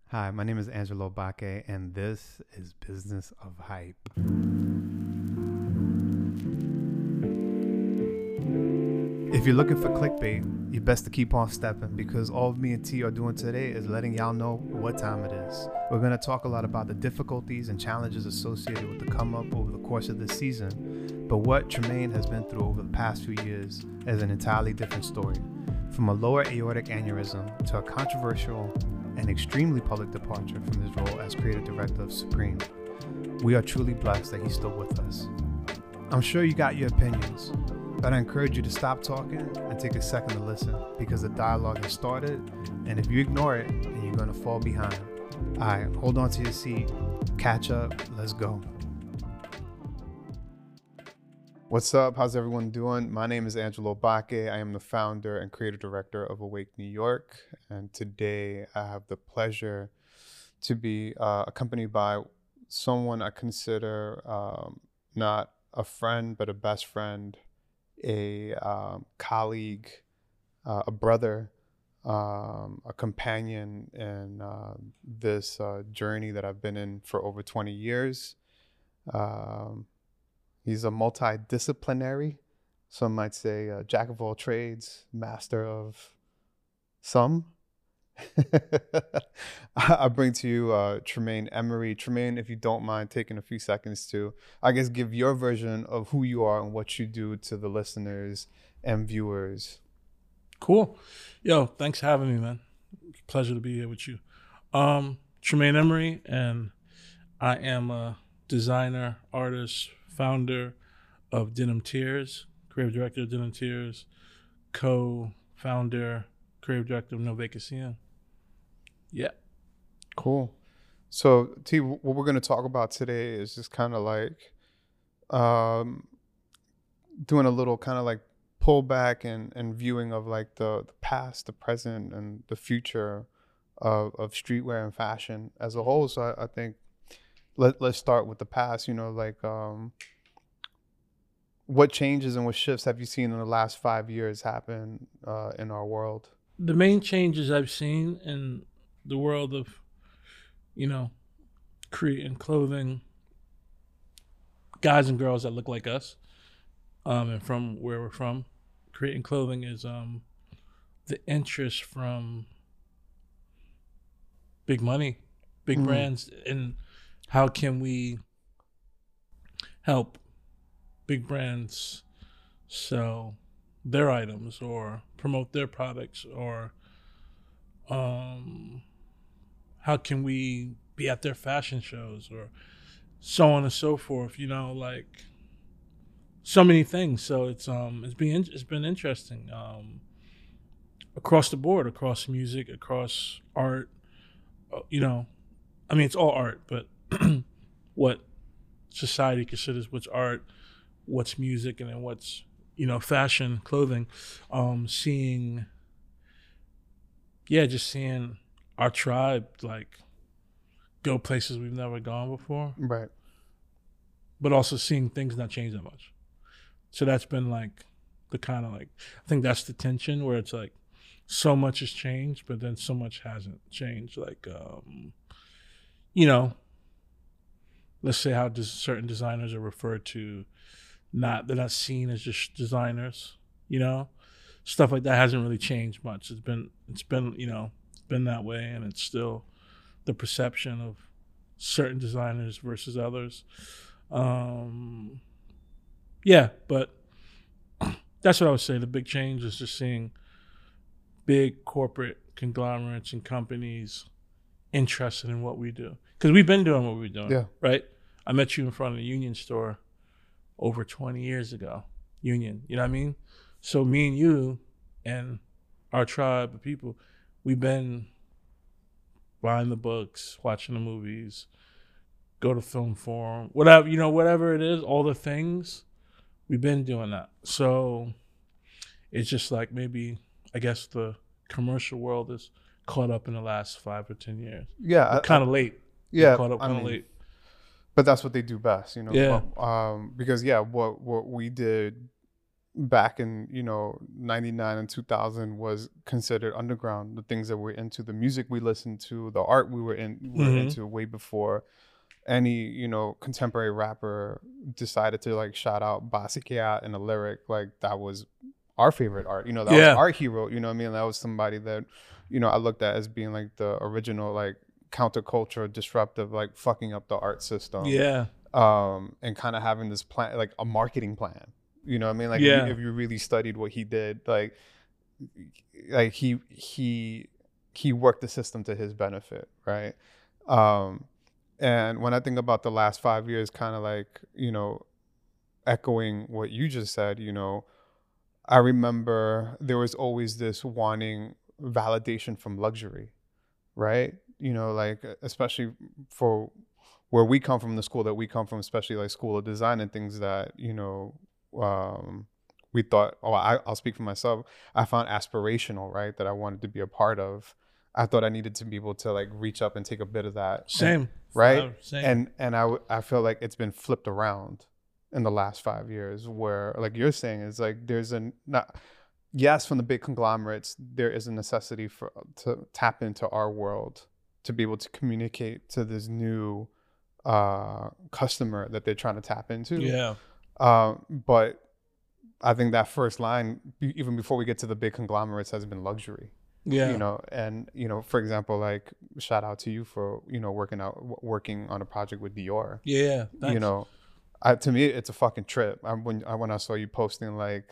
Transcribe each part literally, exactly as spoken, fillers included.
Hi, my name is Angelo Baque, and this is Business of Hype. If you're looking for clickbait, you best to keep on stepping because all me and T are doing today is letting y'all know what time it is. We're going to talk a lot about the difficulties and challenges associated with the come up over the course of this season, but what Tremaine has been through over the past few years is an entirely different story. From a lower aortic aneurysm to a controversial and extremely public departure from his role as creative director of Supreme, we are truly blessed that he's still with us. I'm sure you got your opinions, but I encourage you to stop talking and take a second to listen because the dialogue has started, and if you ignore it, then you're going to fall behind. All right, hold on to your seat, catch up, let's go. What's up? How's everyone doing? My name is Angelo Baque. I am the founder and creative director of Awake New York, and today I have the pleasure to be uh, accompanied by someone I consider um, not a friend, but a best friend, a um, colleague, uh, a brother, um, a companion in uh, this uh, journey that I've been in for over twenty years. Um, he's a multidisciplinary, some might say a jack of all trades, master of some. I bring to you uh, Tremaine Emory. Tremaine, if you don't mind taking a few seconds to, I guess, give your version of who you are and what you do to the listeners and viewers. Cool. Yo, thanks for having me, man. Pleasure to be here with you. Um, Tremaine Emory, and I am a designer, artist, founder of Denim Tears, creative director of Denim Tears, co-founder, creative director of No Vacancy. Yeah. Cool. So, T, what we're going to talk about today is just kind of like um, doing a little kind of like pullback and, and viewing of like the, the past, the present, and the future of, of streetwear and fashion as a whole. So I, I think let, let's start with the past, you know, like um, what changes and what shifts have you seen in the last five years happen uh, in our world? The main changes I've seen in the world of, you know, creating clothing, guys and girls that look like us, um, and from where we're from, creating clothing is um, the interest from big money, big Mm. brands, and how can we help big brands sell their items or promote their products, or um, how can we be at their fashion shows, or so on and so forth, you know, like so many things. So it's um it's been it's been interesting um across the board, across music, across art, uh, you know, I mean, it's all art, but what society considers what's art, what's music, and then what's, you know, fashion, clothing. Um, seeing, yeah, just seeing our tribe like go places we've never gone before, Right. but also seeing things not change that much. So that's been like the kind of like, I think that's the tension where it's like so much has changed, but then so much hasn't changed. Like, um, you know, let's say how des- certain designers are referred to, not they're not seen as just designers, you know, stuff like that hasn't really changed much. It's been it's been you know it's been that way, and it's still the perception of certain designers versus others. Um, yeah, but that's what I would say. The big change is just seeing big corporate conglomerates and companies interested in what we do, because we've been doing what we're doing. Yeah. Right. I met you in front of the Union store over twenty years ago. Union, you know what I mean? So me and you and our tribe of people, we've been buying the books, watching the movies, go to film forum, whatever, you know, whatever it is, all the things, we've been doing that. So it's just like maybe, I guess the commercial world is caught up in the last five or ten years. Yeah. Kind of late. Yeah. We're caught up I kind of mean, late. but that's what they do best, you know. Yeah. Um, because yeah, what what we did back in, you know, ninety-nine and two thousand was considered underground. The things that we're into, the music we listened to, the art we were in, we were Mhm. into way before any, you know, contemporary rapper decided to like shout out Basquiat in a lyric. Like that was our favorite art. You know, that Yeah. was our hero. You know what I mean? That was somebody that, you know, I looked at as being like the original like counterculture, disruptive, like fucking up the art system. Yeah. Um, and kind of having this plan, like a marketing plan. You know what I mean? Like Yeah. if, you, if you really studied what he did, like, like he he he worked the system to his benefit, right? Um, and when I think about the last five years, kind of like, you know, echoing what you just said, you know, I remember there was always this wanting validation from luxury, right? You know, like especially for where we come from, the school that we come from, especially like School of Design and things that, you know, um, we thought, oh, I, I'll speak for myself. I found aspirational, right? That I wanted to be a part of. I thought I needed to be able to like reach up and take a bit of that. Same. And, right. Uh, same. And, and I, w- I feel like it's been flipped around in the last five years where like you're saying is like, there's a not, yes, from the big conglomerates, there is a necessity for, to tap into our world to be able to communicate to this new uh, customer that they're trying to tap into. Yeah. Um, but I think that first line, be- even before we get to the big conglomerates, has been luxury. Yeah. You know, and you know, for example, like shout out to you for, you know, working out, w- working on a project with Dior. Yeah. Thanks. You know, I, to me, it's a fucking trip. I, when I when I saw you posting like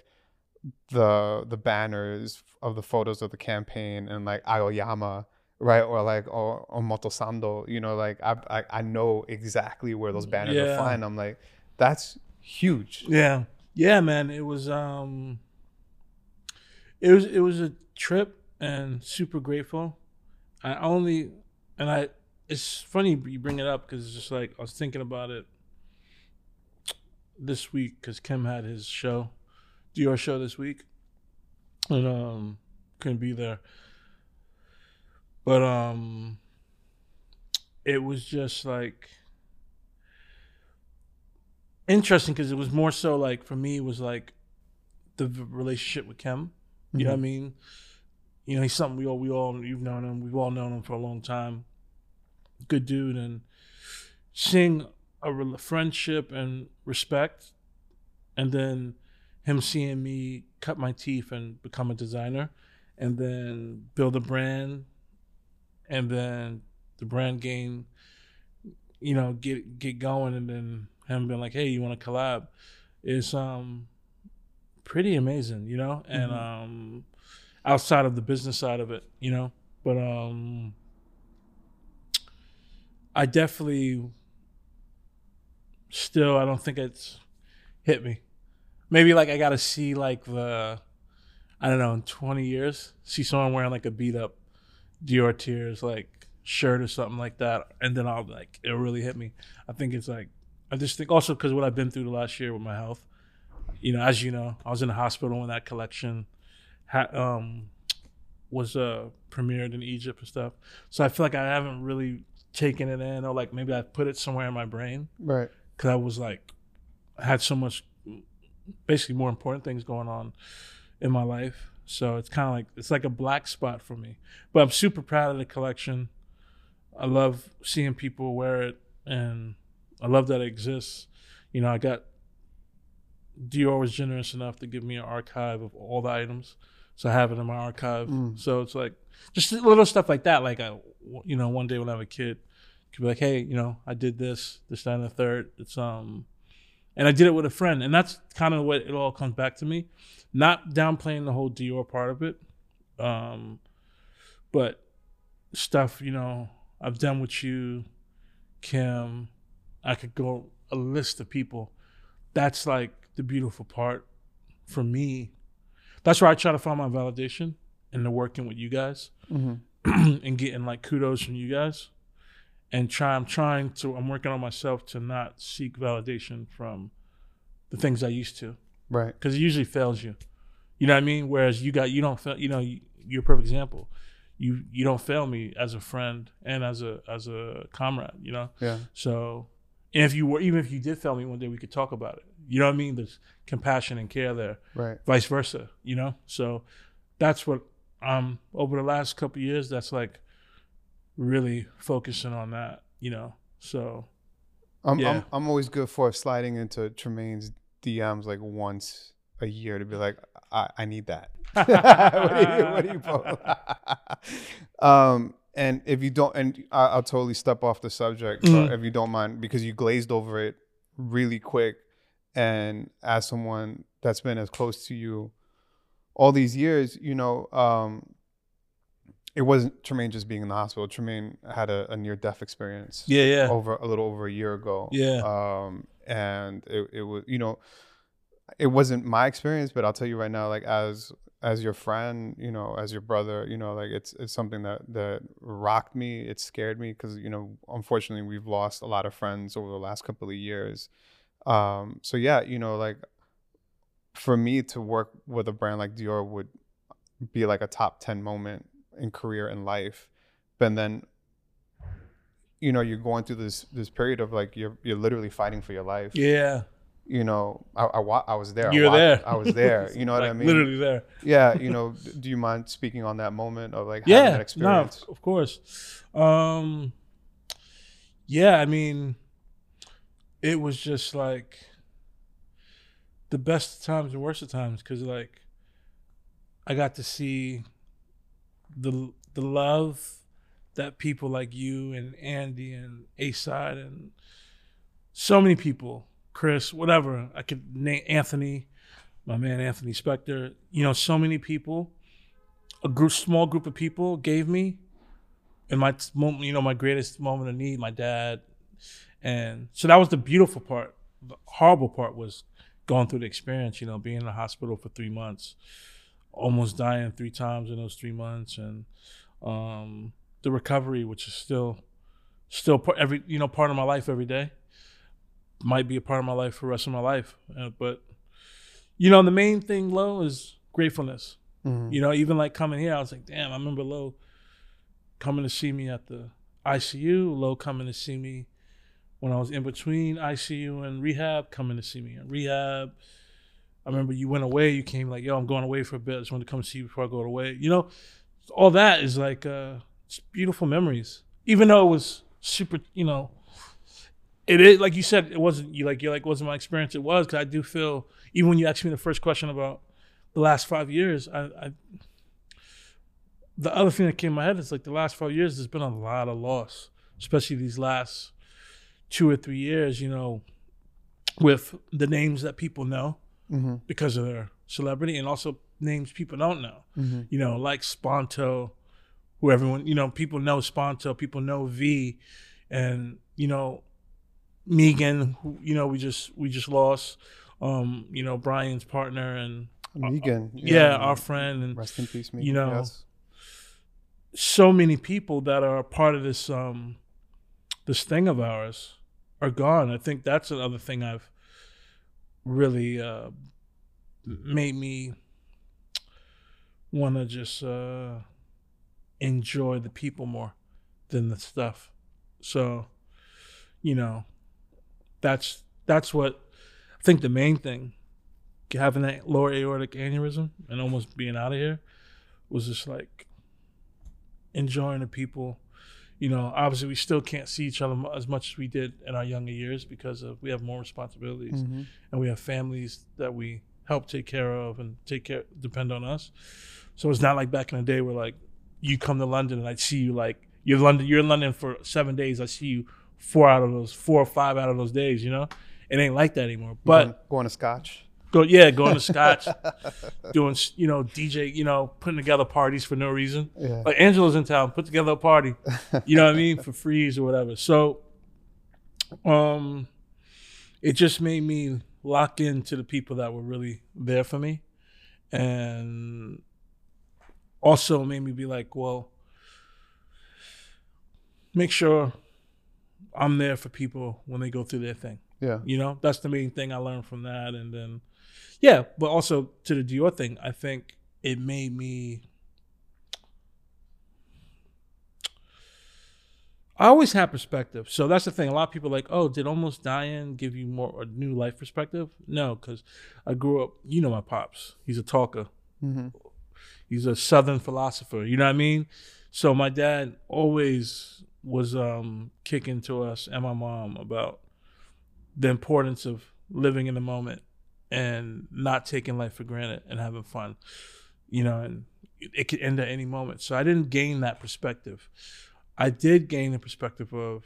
the the banners of the photos of the campaign and like Aoyama, right, or like or, or Motosando, you know, like I, I I know exactly where those banners Yeah. are flying. I'm like, that's huge. Yeah. Yeah, man. It was um it was it was a trip and super grateful. I only and I it's funny you bring it up because it's just like I was thinking about it this week because Kim had his show, Dior show this week, and um couldn't be there. But um it was just like interesting because it was more so like for me it was like the v- relationship with Kim. You know what I mean? You know, he's something we all we all you've known him. We've all known him for a long time. Good dude, and seeing a re- friendship and respect, and then him seeing me cut my teeth and become a designer, and then build a brand, and then the brand gain, you know, get get going, and then him being like, "Hey, you want to collab?" Is um pretty amazing, you know, and Mhm. um outside of the business side of it, you know, but um I definitely still I don't think it's hit me. Maybe like I gotta see like the I don't know in twenty years see someone wearing like a beat up Dior Tears like shirt or something like that, and then I'll like it'll really hit me. I think it's like I just think also because what I've been through the last year with my health. You know, as you know, I was in the hospital when that collection ha- um, was uh, premiered in Egypt and stuff. So I feel like I haven't really taken it in, or like maybe I put it somewhere in my brain Right. because I was like, I had so much, basically more important things going on in my life. So it's kind of like it's like a black spot for me. But I'm super proud of the collection. I love seeing people wear it, and I love that it exists. You know, I got. Dior was generous enough to give me an archive of all the items, so I have it in my archive. Mm. So it's like just little stuff like that. Like I, you know, one day when I have a kid, could be like, hey, you know, I did this, this, that, and the third. It's um, and I did it with a friend, and that's kind of what it all comes back to me. Not downplaying the whole Dior part of it, um, but stuff you know I've done with you, Kim. I could go a list of people. That's like the beautiful part for me. That's where I try to find my validation in the working with you guys Mm-hmm. and getting like kudos from you guys. And try, I'm trying to, I'm working on myself to not seek validation from the things I used to, Right. because it usually fails you. You know what I mean? Whereas you got, you don't fail, you know, you, you're a perfect example. You you don't fail me as a friend and as a as a comrade, you know? Yeah. So, and if you were, even if you did fail me one day, we could talk about it. You know what I mean? There's compassion and care there. Right. Vice versa, you know? So that's what um over the last couple of years, that's like really focusing on that, you know. So I'm yeah. I'm I'm always good for sliding into Tremaine's D Ms like once a year to be like, I, I need that. what do you what do you post? um and if you don't, and I, I'll totally step off the subject, Mm. uh, if you don't mind, because you glazed over it really quick. And as someone that's been as close to you all these years, you know, um, it wasn't Tremaine just being in the hospital. Tremaine had a, a near-death experience. Yeah, yeah. Over a little over a year ago. Yeah. Um, and it, it was, you know, it wasn't my experience, but I'll tell you right now, like as as your friend, you know, as your brother, you know, like it's it's something that that rocked me. It scared me because, you know, unfortunately, we've lost a lot of friends over the last couple of years. Um, so yeah, you know, like for me to work with a brand like Dior would be like a top ten moment in career and life. But then, you know, you're going through this this period of like you're you're literally fighting for your life. Yeah. You know, I I, wa- I was there. You're I watched, there. I was there. You know what like, I mean? Literally there. Yeah. You know, d- do you mind speaking on that moment of like having Yeah. that experience? No, of course. Um, yeah, I mean, it was just like the best of times and worst of times, because like I got to see the the love that people like you and Andy and A-Side and so many people, Chris, whatever, I could name, Anthony, my man Anthony Spector, you know, so many people, a group, small group of people gave me in my moment, you know, my greatest moment of need, my dad. And so that was the beautiful part. The horrible part was going through the experience, you know, being in the hospital for three months, almost dying three times in those three months. And um, the recovery, which is still, still part, every, you know, part of my life every day. Might be a part of my life for the rest of my life. Uh, but, you know, the main thing, Lo, is gratefulness. Mm-hmm. You know, even like coming here, I was like, damn, I remember Lo coming to see me at the I C U, Lo coming to see me when I was in between I C U and rehab, coming to see me in rehab. I remember you went away, you came like, yo, I'm going away for a bit. I just wanted to come see you before I go away. You know, all that is like uh, it's beautiful memories. Even though it was super, you know, it is, like you said, it wasn't, you like, you're like, wasn't my experience? It was, because I do feel, even when you asked me the first question about the last five years, I, I the other thing that came to my head is like the last five years, there's been a lot of loss, especially these last two or three years, you know, with the names that people know Mm-hmm. because of their celebrity, and also names people don't know, Mm-hmm. you know, like Sponto, who everyone, you know, people know Sponto, people know V, and, you know, Megan, who, you know, we just we just lost, um, you know, Brian's partner, and Megan, uh, yeah, yeah, our friend, and rest in peace, Megan. you know, yes. so many people that are a part of this um, this thing of ours are gone. I think that's another thing I've really uh, made me want to just uh, enjoy the people more than the stuff. So, you know. That's that's what I think the main thing, having that lower aortic aneurysm and almost being out of here, was just like enjoying the people. You know, obviously we still can't see each other as much as we did in our younger years because of we have more responsibilities Mm-hmm. and we have families that we help take care of and take care depend on us. So it's not like back in the day where like you come to London and I see you like you're London you're in London for seven days. I see you four out of those, four or five out of those days, you know? It ain't like that anymore. But going, going to Scotch. go, yeah, going to Scotch, doing, you know, D J, you know, putting together parties for no reason. Yeah. Like Angela's in town, put together a party, you know what I mean, for freeze or whatever. So, um, it just made me lock into the people that were really there for me, and also made me be like, well, make sure I'm there for people when they go through their thing. Yeah. You know, that's the main thing I learned from that. And then, yeah, but also to the Dior thing, I think it made me, I always have perspective. So that's the thing. A lot of people are like, oh, did Almost Dying give you more a new life perspective? No, because I grew up, you know my pops. He's a talker. Mm-hmm. He's a Southern philosopher. You know what I mean? So my dad always was um, kicking to us and my mom about the importance of living in the moment and not taking life for granted and having fun. You know, and it, it could end at any moment. So I didn't gain that perspective. I did gain the perspective of,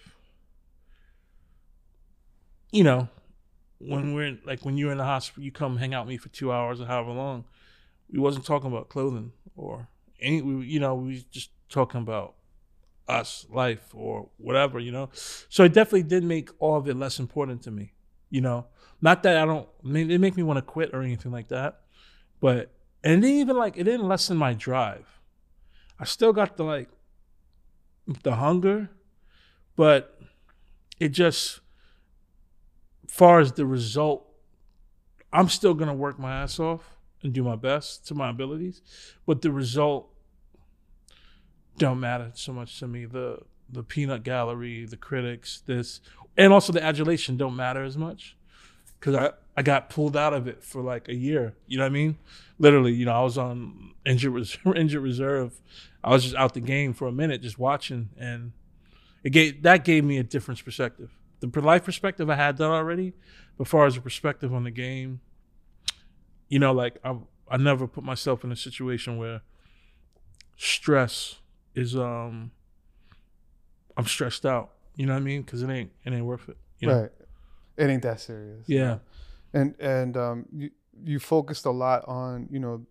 you know, when we're in, like when you're in the hospital, you come hang out with me for two hours or however long. We wasn't talking about clothing or any, we, you know, we was just talking about us, life, or whatever, you know. So it definitely did make all of it less important to me, you know. Not that I don't, I mean, it make me want to quit or anything like that, but and it didn't even like it didn't lessen my drive. I still got the like the hunger, but it just, far as the result, I'm still gonna work my ass off and do my best to my abilities, but the result don't matter so much to me. The the peanut gallery, the critics, this, and also the adulation don't matter as much because I, I got pulled out of it for like a year. You know what I mean? Literally, you know, I was on injured reserve, injured reserve. I was just out the game for a minute, just watching, and it gave that gave me a different perspective. The life perspective I had that already, but as far as a perspective on the game, you know, like I I never put myself in a situation where stress is um I'm stressed out. You know what I mean? Because it ain't it ain't worth it. You know? Right. It ain't that serious. Yeah. No. And and um you you focused a lot on, you know,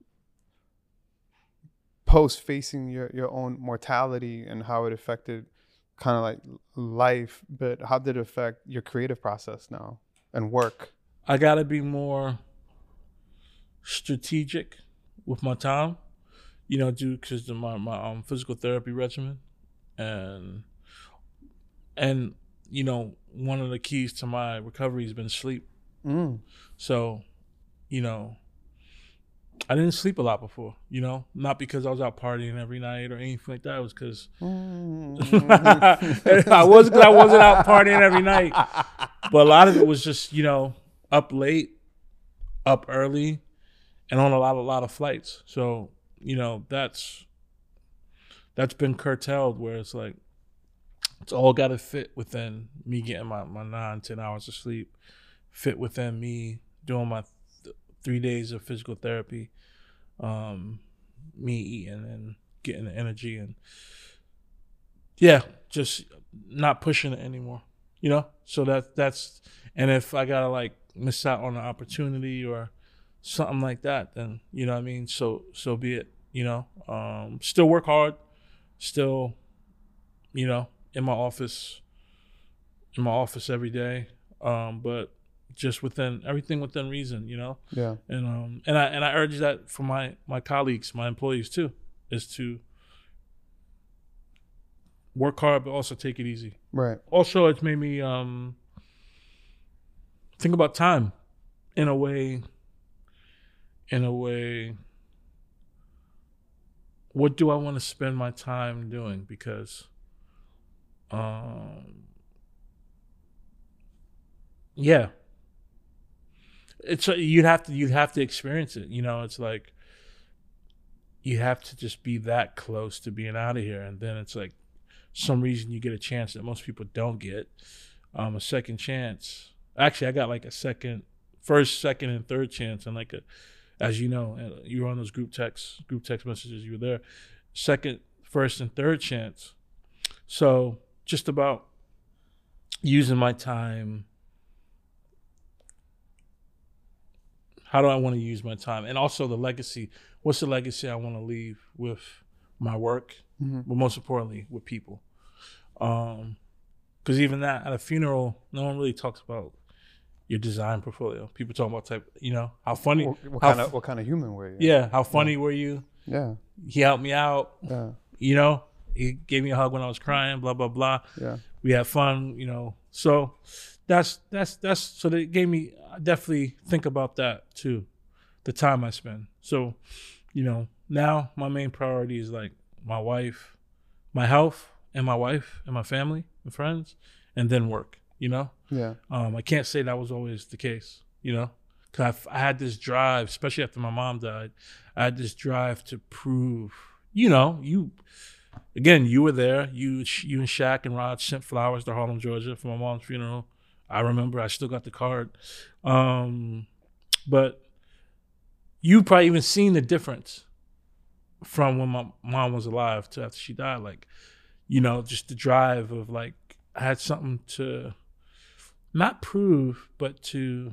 post facing your, your own mortality and how it affected kind of like life, but how did it affect your creative process now and work? I gotta be more strategic with my time, you know, due because of my, my um, physical therapy regimen. And and you know, one of the keys to my recovery has been sleep. Mm. So, you know, I didn't sleep a lot before, you know, not because I was out partying every night or anything like that. It was because Mm. I was I wasn't out partying every night, but a lot of it was just, you know, up late, up early, and on a lot a lot of flights. So, you know, that's that's been curtailed where it's like it's all got to fit within me getting my, my nine, ten hours of sleep, fit within me doing my th- three days of physical therapy, um, me eating and getting the energy and, yeah, just not pushing it anymore, you know? So that that's, and if I got to, like, miss out on an opportunity or something like that, then, you know what I mean? So, so be it, you know? Um, still work hard, still, you know, in my office, in my office every day, um, but just within everything within reason, you know. Yeah. And um, and I and I urge that for my my colleagues, my employees too, is to work hard but also take it easy. Right. Also, it's made me um think about time in a way. In a way, what do I want to spend my time doing? Because Um, yeah, it's a, you'd have to you'd have to experience it. You know, it's like you have to just be that close to being out of here, and then it's like some reason you get a chance that most people don't get, um, a second chance. Actually, I got like a second, first, second, and third chance, and like a, as you know, you were on those group texts, group text messages. You were there, second, first, and third chance. So. Just about using my time. How do I want to use my time? And also the legacy. What's the legacy I want to leave with my work? Mm-hmm. But most importantly, with people. Um, because even that, at a funeral, no one really talks about your design portfolio. People talk about type, you know, how funny. What, what how kind of what kind of human were you? Yeah, how funny yeah. were you? Yeah. He helped me out. Yeah. You know? He gave me a hug when I was crying, blah, blah, blah. Yeah. We had fun, you know. So that's, that's, that's, so they gave me, I definitely think about that too, the time I spend. So, you know, now my main priority is like my wife, my health, and my wife and my family and friends, and then work. You know. Yeah. Um, I can't say that was always the case. You know, because I, I had this drive, especially after my mom died. I had this drive to prove. You know, you. Again, you were there. You, you and Shaq and Rod sent flowers to Harlem, Georgia, for my mom's funeral. I remember. I still got the card. Um, but you probably even seen the difference from when my mom was alive to after she died. Like, you know, just the drive of like I had something to not prove, but to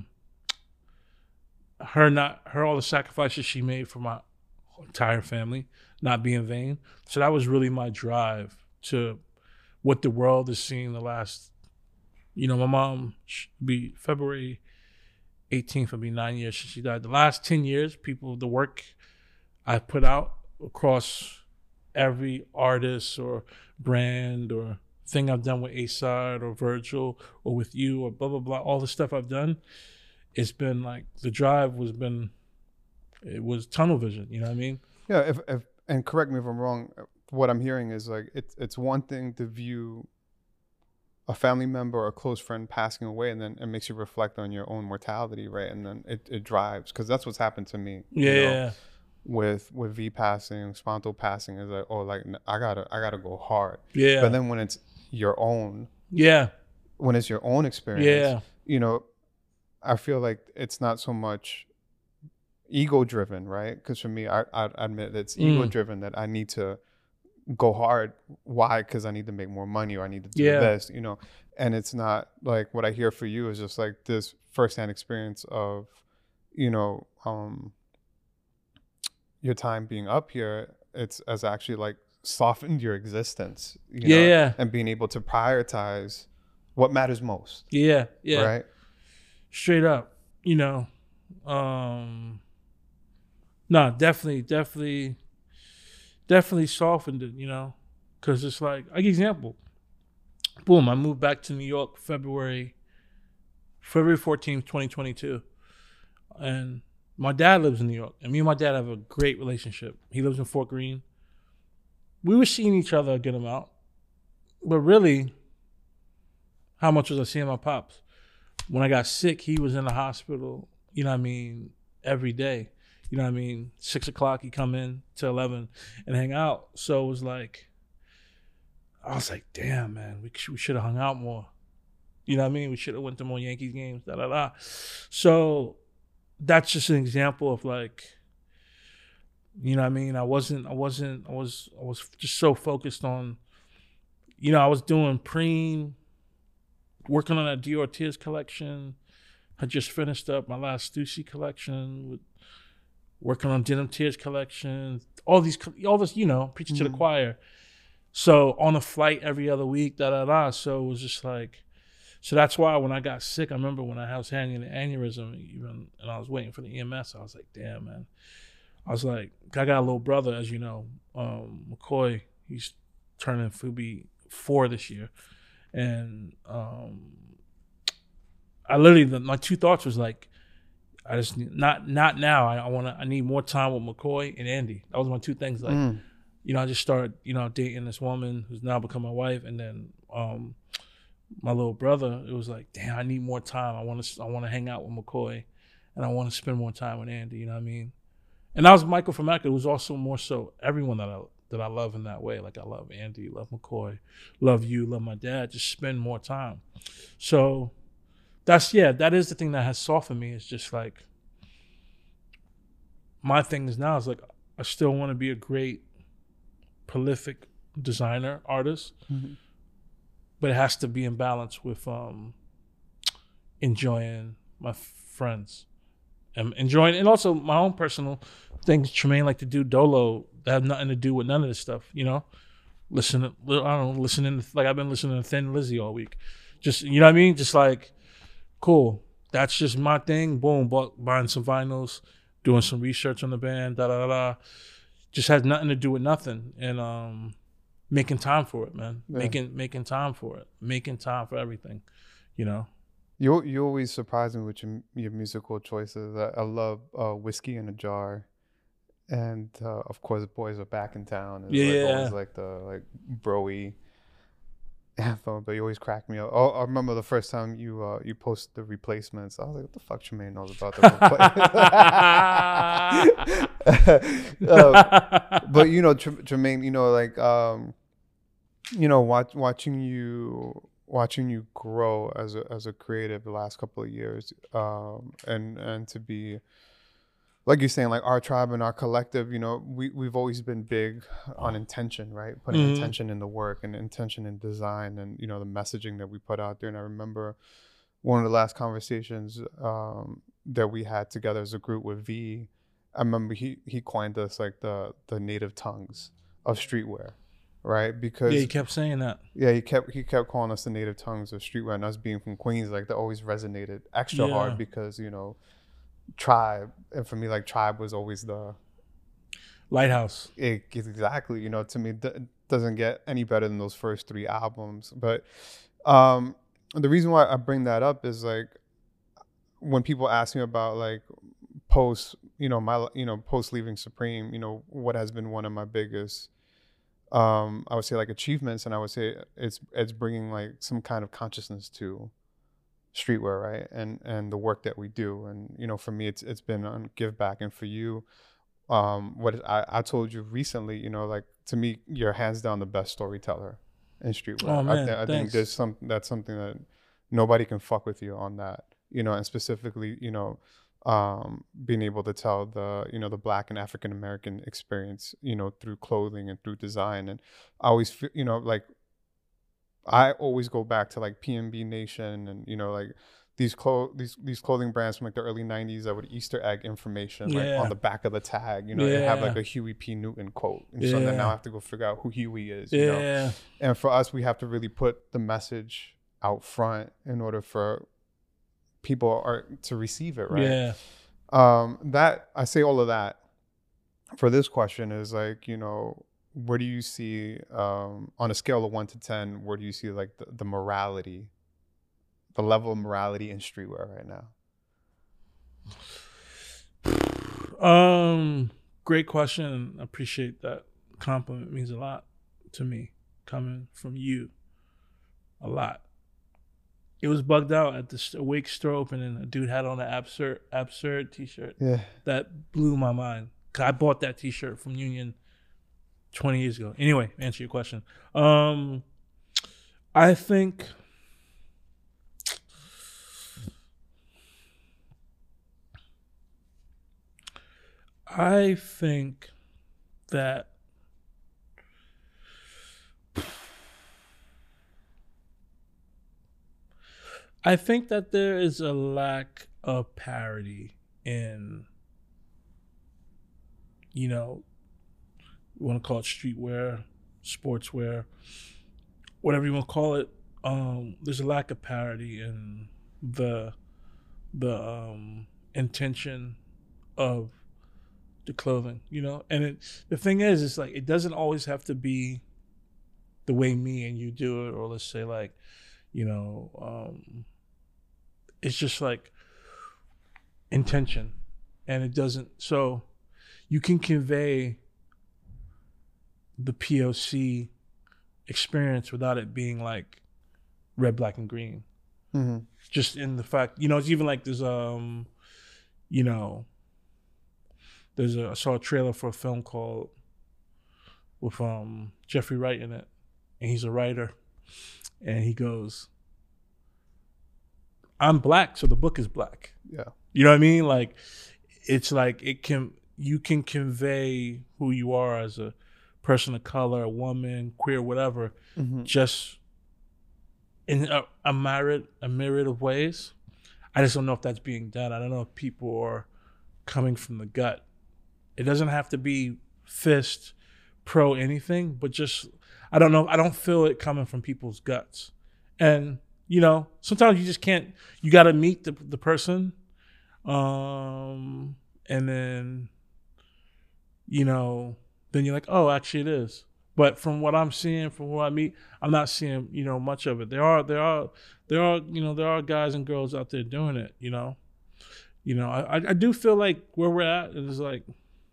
her not her all the sacrifices she made for my entire family not be in vain. So that was really my drive to what the world has seen the last, you know, my mom should be February eighteenth will be nine years since she died. The last ten years, people, the work I put out across every artist or brand or thing I've done with A-Side or Virgil or with you or blah, blah, blah, all the stuff I've done, it's been like, the drive was been, it was tunnel vision, you know what I mean? Yeah, if, if and correct me if I'm wrong, what I'm hearing is like it's it's one thing to view a family member or a close friend passing away, and then it makes you reflect on your own mortality, right? And then it, it drives, because that's what's happened to me. Yeah. You know, with with V passing, Sponto passing, is like, oh, like I gotta I gotta go hard. Yeah. But then when it's your own, yeah, when it's your own experience, yeah, you know, I feel like it's not so much ego driven, right? Because for me, I I admit it's ego driven, that I need to go hard. Why? Because I need to make more money, or I need to do Yeah. this, you know. And it's not like, what I hear for you is just like this firsthand experience of, you know, um, your time being up here. It's as actually like softened your existence, you Yeah, know, yeah. and being able to prioritize what matters most, yeah, yeah. right? Straight up, you know. Um, no, definitely, definitely, definitely softened it, you know, because it's like, I give you an example. Boom, I moved back to New York February, February fourteenth, twenty twenty-two. And my dad lives in New York, and me and my dad have a great relationship. He lives in Fort Greene. We were seeing each other a good amount, but really, how much was I seeing my pops? When I got sick, he was in the hospital, you know what I mean, every day. You know what I mean? Six o'clock, he come in to eleven and hang out. So it was like, I was like, damn, man, we, we should have hung out more. You know what I mean? We should have went to more Yankees games, da da da. So that's just an example of like, you know what I mean? I wasn't, I wasn't, I was, I was just so focused on, you know, I was doing Preem, working on that Dior Tears collection. I just finished up my last Stussy collection, with working on Denim Tears collection, all these, all this, you know, preaching mm-hmm. to the choir. So on a flight every other week, da da da. So it was just like, so that's why when I got sick, I remember when I was having an aneurysm, even, and I was waiting for the E M S, I was like, damn, man. I was like, I got a little brother, as you know, um, McCoy. He's turning to be four this year. And um, I literally, the, my two thoughts was like, I just, not not now. I, I want to, I need more time with McCoy and Andy. That was my two things. Like, mm. you know, I just started, you know, dating this woman who's now become my wife. And then um, my little brother, it was like, damn, I need more time. I want to, I want to hang out with McCoy, and I want to spend more time with Andy. You know what I mean? And that was Michael Famecca. It was also more so everyone that I that I love in that way. Like I love Andy, love McCoy, love you, love my dad. Just spend more time. So that's, yeah, that is the thing that has softened me. It's just like, my thing is now is like, I still want to be a great, prolific designer, artist, mm-hmm. but it has to be in balance with um, enjoying my f- friends. And enjoying, and also my own personal things. Tremaine like to do dolo that have nothing to do with none of this stuff, you know. Listen, to, I don't know, listening to, like I've been listening to Thin Lizzy all week. Just, you know what I mean? Just like, cool. That's just my thing. Boom, bought, buying some vinyls, doing some research on the band, da da da da. Just has nothing to do with nothing, and um, making time for it, man. Yeah. Making making time for it. Making time for everything, you know. You you always surprise me with your your musical choices. I, I love uh, Whiskey in a Jar, and uh, of course, Boys Are Back in Town. It's yeah, like yeah. always like the like bro-y. Anthem, but you always crack me up. Oh, I remember the first time you uh, you posted the replacements. I was like, what the fuck Tremaine knows about the replacements? uh, but you know, Tr- Tremaine, you know, like um, you know, watch, watching you watching you grow as a as a creative the last couple of years, um, and and to be, like you're saying, like our tribe and our collective, you know, we, we've always been big on intention, right? Putting mm-hmm. intention in the work and intention in design and, you know, the messaging that we put out there. And I remember one of the last conversations um, that we had together as a group with V, I remember he, he coined us like the, the native tongues of streetwear, right? Because yeah, he kept saying that. Yeah, he kept he kept calling us the native tongues of streetwear, and us being from Queens, like that always resonated extra yeah. hard because, you know, tribe, and for me, like tribe was always the lighthouse. It, exactly, you know, to me, it doesn't get any better than those first three albums. But um, the reason why I bring that up is like when people ask me about like post, you know, my you know post leaving Supreme, you know, what has been one of my biggest, um, I would say like achievements, and I would say it's it's bringing like some kind of consciousness to streetwear, right? And and the work that we do. And, you know, for me, it's it's been on give back. And for you, um, what I, I told you recently, you know, like to me, you're hands down the best storyteller in streetwear. Oh, man, I, th- I think there's some, that's something that nobody can fuck with you on that, you know, and specifically, you know, um, being able to tell the, you know, the Black and African American experience, you know, through clothing and through design. And I always feel, you know, like, I always go back to like P N B Nation and, you know, like these clo- these these clothing brands from like the early nineties that would Easter egg information like yeah. on the back of the tag, you know, yeah. and have like a Huey P. Newton quote. And yeah. so then now I have to go figure out who Huey is, you yeah. know. And for us, we have to really put the message out front in order for people are to receive it, right? Yeah. Um, that I say all of that for this question is like, you know, where do you see, um, on a scale of one to ten, where do you see like the, the morality, the level of morality in streetwear right now? Um, great question. I appreciate that compliment. It means a lot to me coming from you. A lot. It was bugged out at the Awake store opening. A dude had on an absurd, absurd t-shirt. Yeah. That blew my mind. I bought that t-shirt from Union twenty years ago. Anyway, answer your question. Um, I think I think that I think that there is a lack of parity in, you know, you want to call it streetwear, sportswear, whatever you want to call it. Um, there's a lack of parity in the the um, intention of the clothing, you know. And it, the thing is, it's like it doesn't always have to be the way me and you do it, or let's say like, you know, um, it's just like intention, and it doesn't. So you can convey the P O C experience without it being like red, black, and green. Mm-hmm. Just in the fact, you know, it's even like there's, um, you know, there's a, I saw a trailer for a film called, with um Jeffrey Wright in it, and he's a writer, and he goes, I'm black, so the book is black. Yeah. You know what I mean? Like, it's like it can, you can convey who you are as a person of color, a woman, queer, whatever, mm-hmm. just in a, a myriad, a myriad of ways. I just don't know if that's being done. I don't know if people are coming from the gut. It doesn't have to be fist pro anything, but just, I don't know. I don't feel it coming from people's guts. And, you know, sometimes you just can't, you got to meet the, the person. Um, and then, you know, then you're like, oh, actually it is. But from what I'm seeing, from what I meet, I'm not seeing, you know, much of it. There are, there are, there are, you know, there are guys and girls out there doing it, you know. You know, I, I do feel like where we're at is like,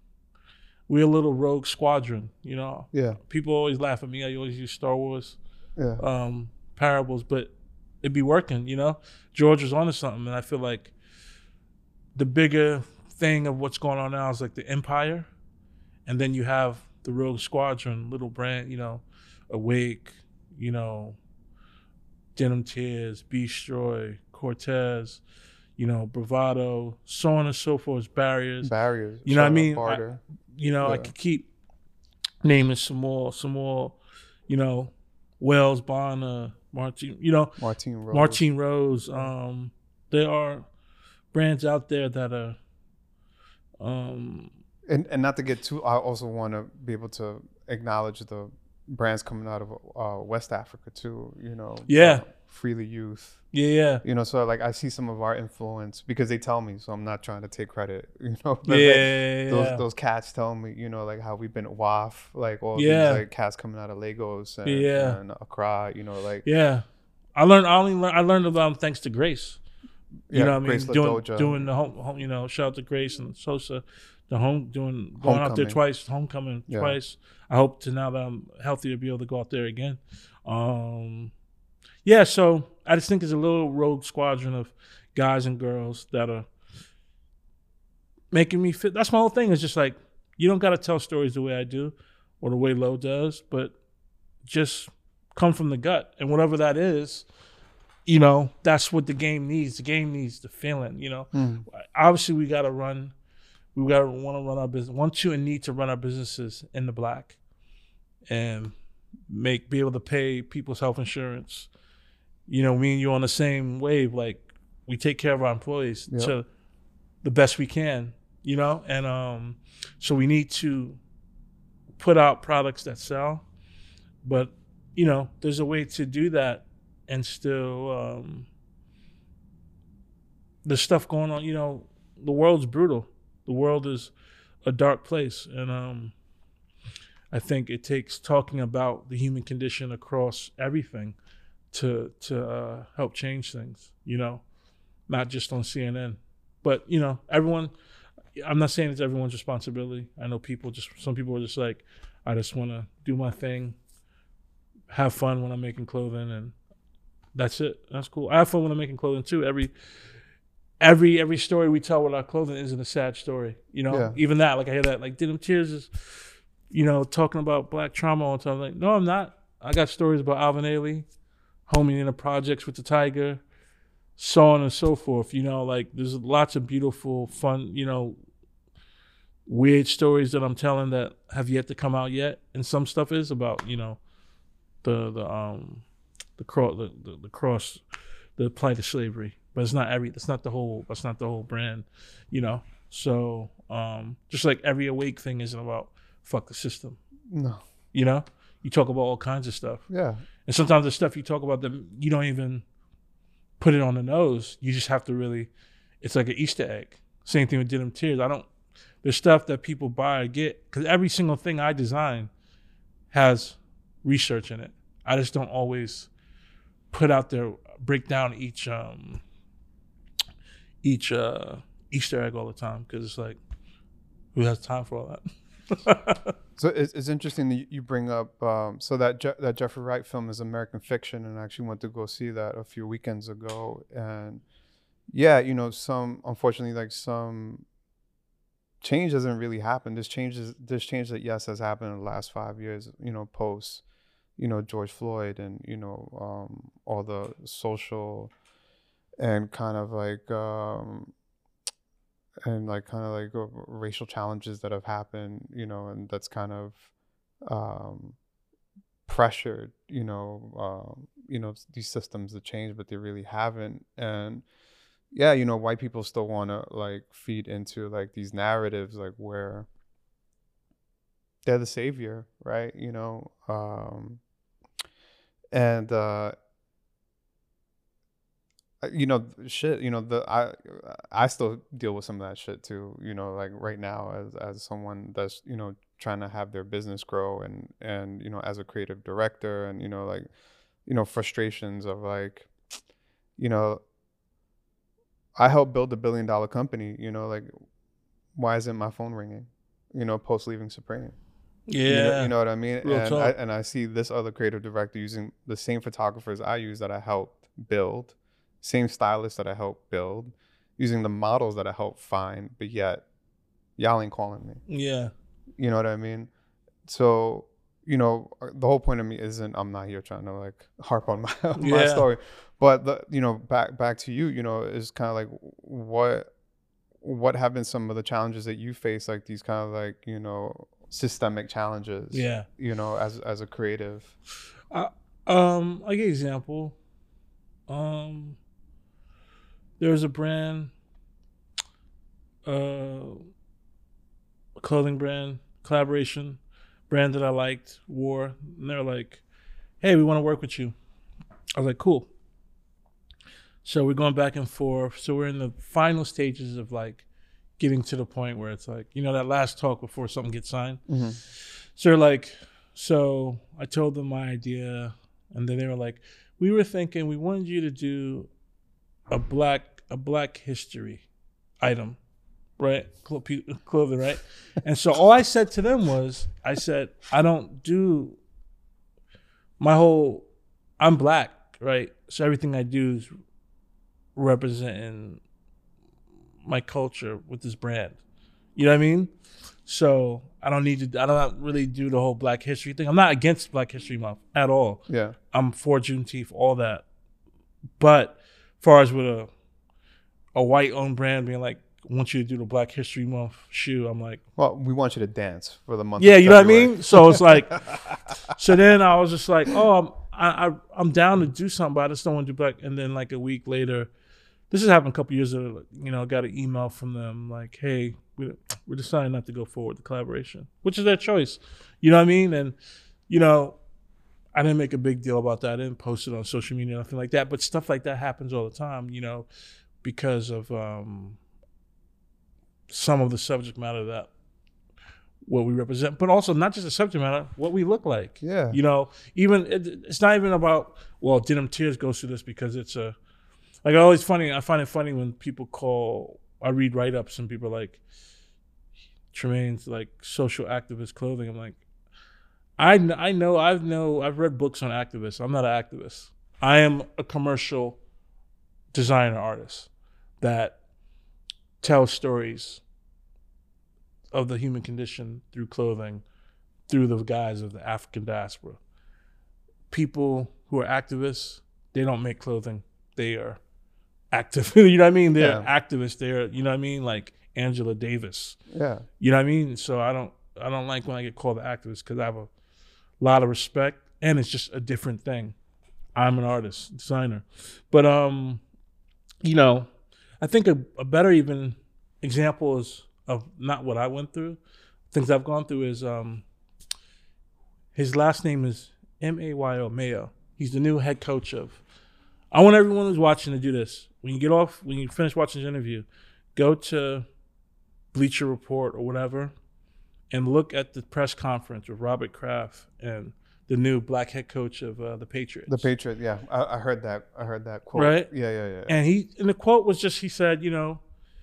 we're a little rogue squadron, you know. Yeah. People always laugh at me. I always use Star Wars Yeah. um, parables, but it'd be working, you know? George was onto something, and I feel like the bigger thing of what's going on now is like the Empire, and then you have the Rogue Squadron, Little Brand, you know, Awake, you know, Denim Tears, Beastroy, Cortez, you know, Bravado, so on and so forth, Barriers. Barriers. You know what I Shout out mean? I, Barter. you know, I Yeah. could keep naming some more, some more, you know, Wells, Bonner, Martin, you know, Martine Rose. Martine Rose. Um, there are brands out there that are, um, And and not to get too, I also want to be able to acknowledge the brands coming out of uh, West Africa too. You know. Yeah. Uh, Freely Youth. yeah, yeah, You know, so like I see some of our influence because they tell me, so I'm not trying to take credit. You know, yeah, but yeah, like, yeah, those yeah. those cats tell me, you know, like how we've been W A F, like all Yeah. these like cats coming out of Lagos and, Yeah. and Accra. You know, like Yeah. I learned. I only learned. I learned about them thanks to Grace. You yeah, know what I mean? Grace Doing LaDoja. doing the home, home. You know, shout out to Grace and Sosa, the home doing going out there Homecoming. twice, homecoming Yeah. twice. I hope to now that I'm healthy to be able to go out there again. Um, yeah. So I just think there's a little rogue squadron of guys and girls that are making me fit. That's my whole thing. It's just like you don't got to tell stories the way I do or the way Lo does, but just come from the gut and whatever that is. You know, that's what the game needs. The game needs the feeling, you know. Mm. Obviously, we got to run. We got to want to run our business. Want to and need to run our businesses in the black and make be able to pay people's health insurance. You know, me and you on the same wave. Like, we take care of our employees Yep. to the best we can, you know. And um, so we need to put out products that sell. But, you know, there's a way to do that. And still, um, there's stuff going on. You know, the world's brutal. The world is a dark place, and um, I think it takes talking about the human condition across everything to to uh, help change things. You know, not just on C N N, but you know, everyone. I'm not saying it's everyone's responsibility. I know people just some people are just like, I just want to do my thing, have fun when I'm making clothing, and that's it. That's cool. I have fun when I'm making clothing too. Every every every story we tell with our clothing isn't a sad story. You know, Yeah. even that, like I hear that, like Denim Tears is, you know, talking about black trauma all the time. Like, no, I'm not. I got stories about Alvin Ailey, homing in the projects with the tiger, so on and so forth. You know, like there's lots of beautiful, fun, you know, weird stories that I'm telling that have yet to come out yet. And some stuff is about, you know, the the um the cross the, the, the cross the plight of slavery. But it's not every that's not the whole that's not the whole brand, you know. So um just like every awake thing isn't about fuck the system. No. You know? You talk about all kinds of stuff. Yeah. And sometimes the stuff you talk about that you don't even put it on the nose. You just have to really it's like an Easter egg. Same thing with Denim Tears. I don't there's stuff that people buy or get because every single thing I design has research in it. I just don't always put out there, break down each um, each uh, Easter egg all the time because it's like, who has time for all that? So it's, it's interesting that you bring up. Um, so that Je- that Jeffrey Wright film is American Fiction, and I actually went to go see that a few weekends ago. And yeah, you know, some unfortunately, like some change doesn't really happen. This change is this change that yes has happened in the last five years. You know, post, you know, George Floyd, and you know, um, all the social and kind of like. Um, and like kind of like uh, racial challenges that have happened, you know, and that's kind of um, pressured, you know, um, you know, these systems to change, but they really haven't. And yeah, you know, white people still want to like feed into like these narratives, like where they're the savior, right? You know, um, and uh, you know, shit, you know, the I I still deal with some of that shit too, you know, like right now as as someone that's, you know, trying to have their business grow and and you know, as a creative director, and you know, like, you know, frustrations of like, you know, I helped build a billion dollar company, you know, like why isn't my phone ringing, you know, post leaving Supreme, Yeah. You know, you know what I mean? Real and talk. I, and I see this other creative director using the same photographers I use that I helped build, same stylists that I helped build, using the models that I helped find, but yet y'all ain't calling me. Yeah. You know what I mean? So, you know, the whole point of me isn't, I'm not here trying to like harp on my my Yeah. story, but the, you know, back back to you, you know, is kind of like what what have been some of the challenges that you face, like these kind of like, you know, systemic challenges, Yeah. you know, as as a creative. I, um, I give you an example. Um, there was a brand, uh, a clothing brand collaboration brand that I liked, wore, and they're like, "Hey, we want to work with you." I was like, "Cool." So we're going back and forth. So we're in the final stages of like getting to the point where it's like, you know, that last talk before something gets signed. Mm-hmm. So they're like, so I told them my idea, and then they were like, we were thinking we wanted you to do a black a black history item, right? Clo- Clothing, right? And so all I said to them was, I said, I don't do my whole, I'm black, right? So everything I do is representing my culture with this brand. You know what I mean? So I don't need to, I don't really do the whole Black History thing. I'm not against Black History Month at all. Yeah. I'm for Juneteenth, all that. But as far as with a a white owned brand being like, I want you to do the Black History Month shoe, I'm like, well, we want you to dance for the month. Yeah, of you know what I February. mean? So it's like, so then I was just like, oh, I'm, I, I, I'm down to do something, but I just don't want to do Black. And then like a week later, this has happened a couple years ago, you know, got an email from them like, hey, we, we're deciding not to go forward with the collaboration, which is their choice. You know what I mean? And, you know, I didn't make a big deal about that. I didn't post it on social media, nothing like that. But stuff like that happens all the time, you know, because of um, some of the subject matter that what we represent, but also not just the subject matter, what we look like. Yeah. You know, even it, it's not even about, well, Denim Tears goes through this because it's a, like, I always funny, I find it funny when people call, I read write-ups and people are like, Tremaine's like social activist clothing. I'm like, I, I know, I've know, I've read books on activists. I'm not an activist. I am a commercial designer artist that tells stories of the human condition through clothing, through the guise of the African diaspora. People who are activists, they don't make clothing. They are active. You know what I mean? They're Yeah. activists. They're, you know what I mean? Like Angela Davis. Yeah. You know what I mean? So I don't, I don't like when I get called an activist because I have a lot of respect, and it's just a different thing. I'm an artist, designer, but um, you know, I think a, a better even example is of not what I went through, things I've gone through is um, his last name is M A Y O, Mayo. He's the new head coach of. I want everyone who's watching to do this. When you get off, when you finish watching this interview, go to Bleacher Report or whatever, and look at the press conference with Robert Kraft and the new black head coach of uh, the Patriots. The Patriot. Yeah. I, I heard that. I heard that quote. Right? Yeah. Yeah. Yeah. And he, and the quote was just, he said, you know,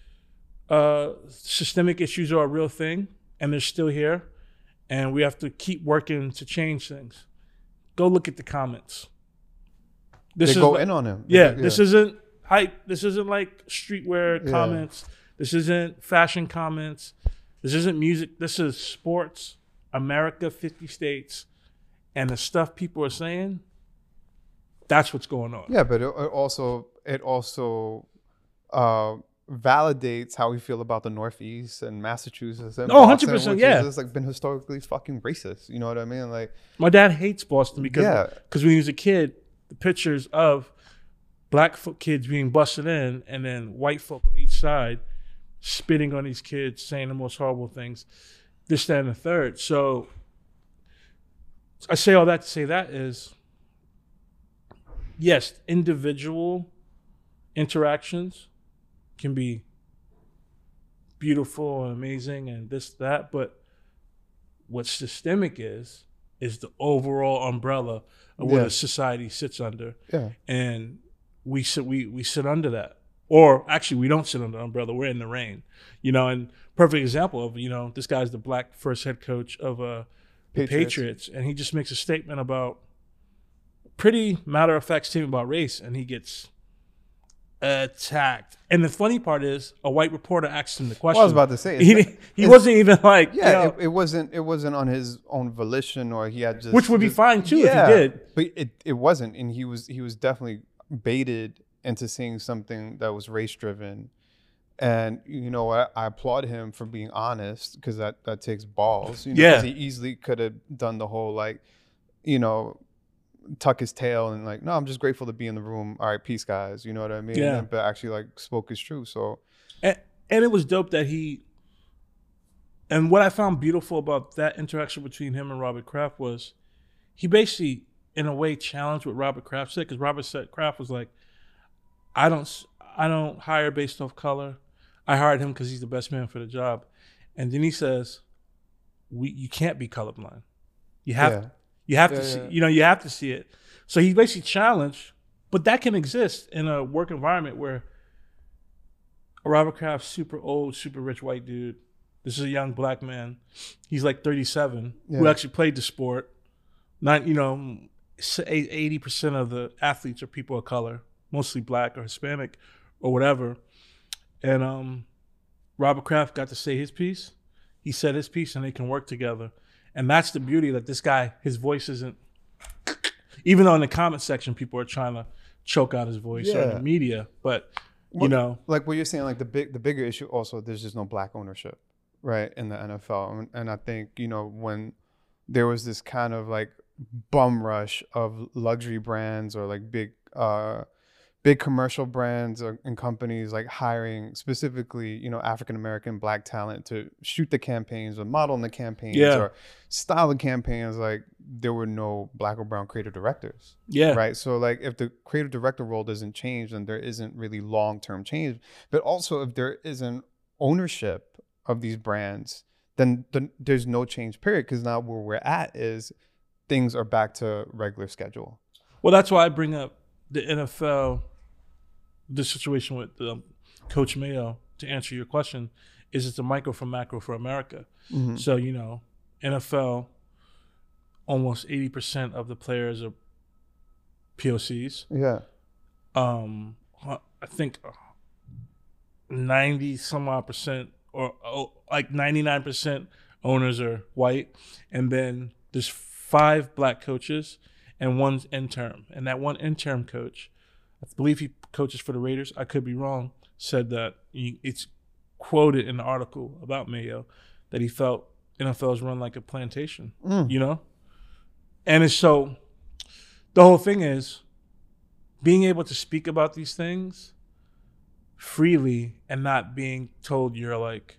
uh, systemic issues are a real thing, and they're still here, and we have to keep working to change things. Go look at the comments. This they is go like, in on him. Yeah, yeah. this isn't hype. This isn't like streetwear Yeah. comments. This isn't fashion comments. This isn't music. This is sports, America, fifty states, and the stuff people are saying, that's what's going on. Yeah, but it, it also it also uh, validates how we feel about the Northeast and Massachusetts and Oh, Boston, one hundred percent, which yeah. is just, like been historically fucking racist. You know what I mean? Like, My dad hates Boston because Yeah. because when he was a kid, the pictures of black fo- kids being busted in and then white folk on each side spitting on these kids, saying the most horrible things, this, that, and the third. So I say all that to say that is, yes, individual interactions can be beautiful and amazing and this, that, but what systemic is, is the overall umbrella of what Yeah. a society sits under. yeah, And we sit, we, we sit under that. Or actually, we don't sit under the umbrella. We're in the rain. You know, and perfect example of, you know, this guy's the black first head coach of uh, the Patriots. Patriots, and he just makes a statement about pretty matter of fact statement about race, and he gets attacked. And the funny part is, a white reporter asked him the question. Well, I was about to say, it's he not- he wasn't even like, Yeah, you know, it, it wasn't. It wasn't on his own volition, or he had just. which would be just- fine too yeah, if he did. But it, it wasn't, and he was he was definitely baited into saying something that was race driven. And you know, I, I applaud him for being honest, because that that takes balls. You know, Yeah. 'cause he easily could have done the whole like, you know, tuck his tail and like, no, I'm just grateful to be in the room. All right, peace, guys. You know what I mean? Yeah. And, but actually, like, spoke his truth. So And, and it was dope that he, and what I found beautiful about that interaction between him and Robert Kraft was he basically, in a way, challenged what Robert Kraft said, because Robert said Kraft was like, I don't, s- I don't hire based off color. I hired him because he's the best man for the job. And then he says, we, you can't be colorblind. You have, yeah, you have Yeah, to see, yeah. you know, you have to see it. So he basically challenged, but that can exist in a work environment where Robert Kraft, super old, super rich white dude. This is a young black man. He's like thirty-seven, who Yeah. actually played the sport. Not, you know, eighty percent of the athletes are people of color, mostly black or Hispanic or whatever. And um, Robert Kraft got to say his piece. He said his piece, and they can work together. And that's the beauty, that this guy, his voice isn't, even though in the comment section, people are trying to choke out his voice or in Yeah. the media, but you What- know, like what you're saying, like the big, the bigger issue also, there's just no black ownership, right, in the N F L. And, and I think, you know, when there was this kind of like bum rush of luxury brands or like big, uh, big commercial brands or, and companies like hiring specifically, you know, African American black talent to shoot the campaigns or model in the campaigns Yeah. or style the campaigns, like there were no black or brown creative directors. yeah. Right. So like if the creative director role doesn't change, then there isn't really long-term change. But also if there isn't ownership of these brands, then, then there's no change period. Because now where we're at is things are back to regular schedule. Well, that's why I bring up the N F L, the situation with um, Coach Mayo, to answer your question, is it's a micro from macro for America. Mm-hmm. So, you know, N F L, almost eighty percent of the players are P O Cs. Yeah. Um, I think ninety some odd percent, or oh, like ninety-nine percent owners are white. And then there's five black coaches and one intern. And that one intern coach, I believe he coaches for the Raiders, I could be wrong, said that he, it's quoted in the article about Mayo that he felt N F L is run like a plantation, Mm. you know? And it's so, the whole thing is being able to speak about these things freely and not being told you're like